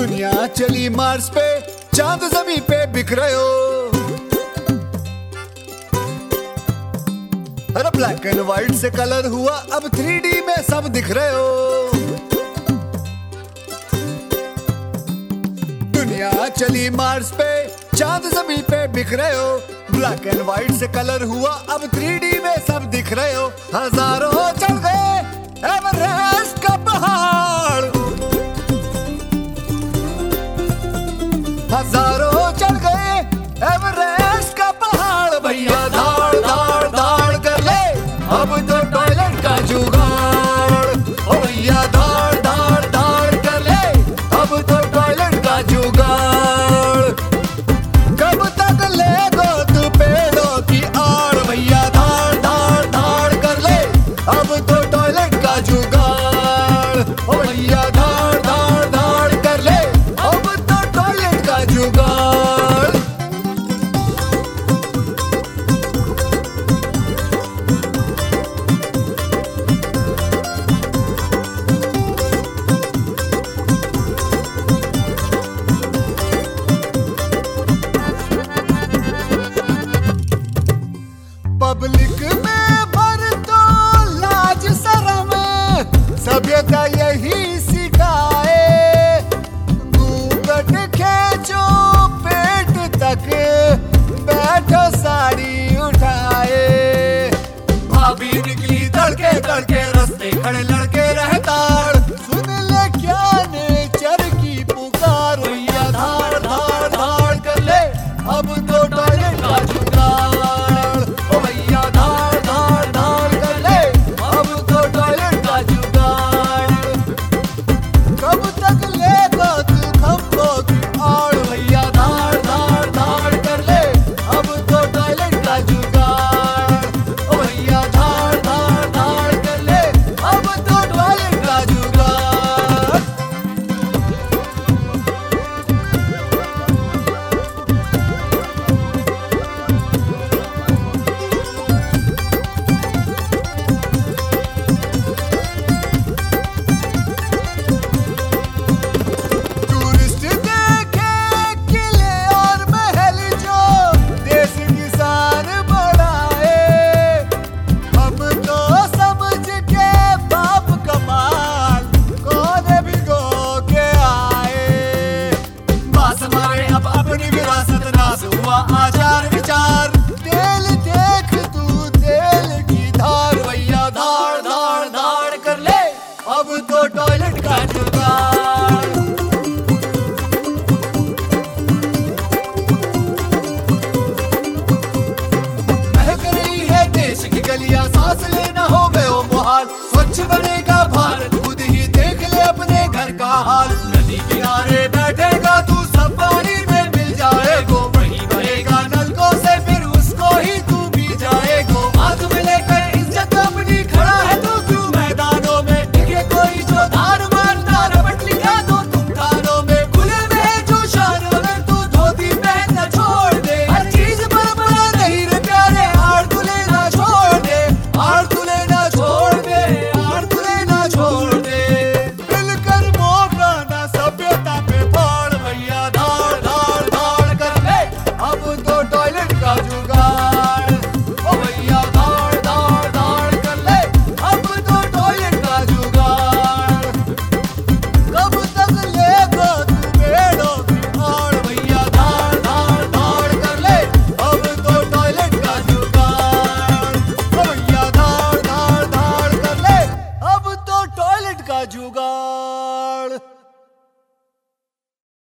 दुनिया चली मार्स पे, चांद जमीन पे बिखरे हो। अरे ब्लैक एंड व्हाइट से कलर हुआ, अब 3D में सब दिख रहे हो। दुनिया चली मार्स पे, चांद जमीन पे बिखरे हो। ब्लैक एंड व्हाइट से कलर हुआ, अब 3D में सब दिख रहे हो। हजारों चढ़ गए एवरेस्ट का पहाड़, हजारों चढ़ गए एवरेस्ट का पहाड़। भैया धाड़ धाड़ धाड़ कर ले, अब तो टॉयलेट का जुगाड़। ओ भैया धाड़ धाड़ धाड़ कर ले, अब तो टॉयलेट का जुगाड़। कब तक लेगो तू पेड़ों की आड़, भैया धाड़ धाड़ धाड़ कर ले, अब तो टॉयलेट का जुगाड़। ओ भैया धाड़ धाड़ धाड़ कर ले, अब तो टॉयलेट का जुगाड़। पब्लिक में भर तो लाज शरम, सभ्यता यही सिखाए। घूंघट खींचो पेट तक, बैठो साड़ी उठाए। भाभी निकली तड़के तड़के, रास्ते खड़े लड़के रहताड़। सुन ले क्या नेचर की पुकार, भैया धाड़ धाड़ धाड़ कर ले, अब तो टॉयलेट का जुगाड़। ओ भैया धाड़ धाड़ धाड़ कर ले, अब तो टॉयलेट का जुगाड़। कब तक लेगा तू खंभों की आड़, भैया धाड़ धाड़ धाड़ कर ले, अब तो टॉयलेट का जुगाड़। ओ भैया धाड़ धाड़ धाड़ कर ले, अब तो टॉयलेट का जुगाड़। टूरिस्ट देखे किले और महल, जो देश की शान बढ़ाए। हम तो समझ के बाप कमाल, कौन भिगो के आए। बास हमारे अब अपनी विरासत, नाश हुआ आचार विचार। तेल देख तू तेल की धार, भैया धाड़ धाड़ धाड़ कर ले, अब तो टॉयलेट का जुगाड़। महक रही है देश की गलियां, सांस लेना हो गए मुहाल। स्वच्छ बनेगा भारत, खुद ही देख ले अपने घर का हाल।